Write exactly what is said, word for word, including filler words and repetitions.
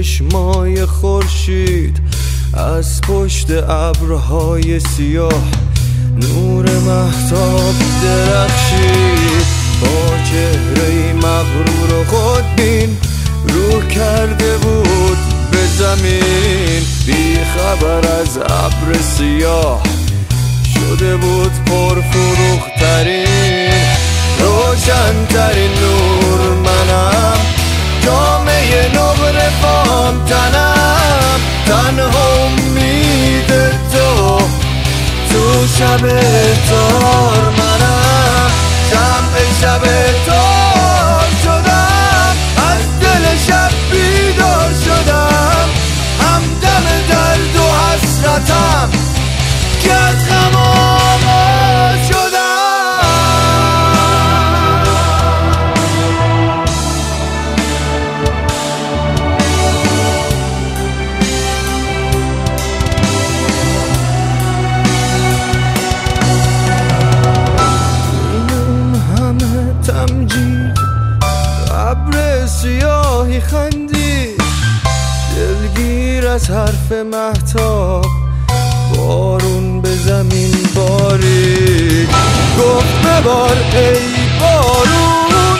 چشمای خورشید از پشت ابرهای سیاه نور مهتاب درخشید. با چهره مغرور و خودبین رو کرده بود به زمین، بی خبر از ابر سیاه شده بود پرفروغ‌ترین روشن‌ترین نور منم، جامعه نقره فام تنم، تنها امید تو تو شب تار منم، شمع شب تار شدم، از دل شب بیدار شدم، همدم درد و حسرتم که از غم آغاز شدم. تمجید ابر سیاهی خندید، دلگیر از حرف مهتاب بارون به زمین بارید، گفت ببار ای بارون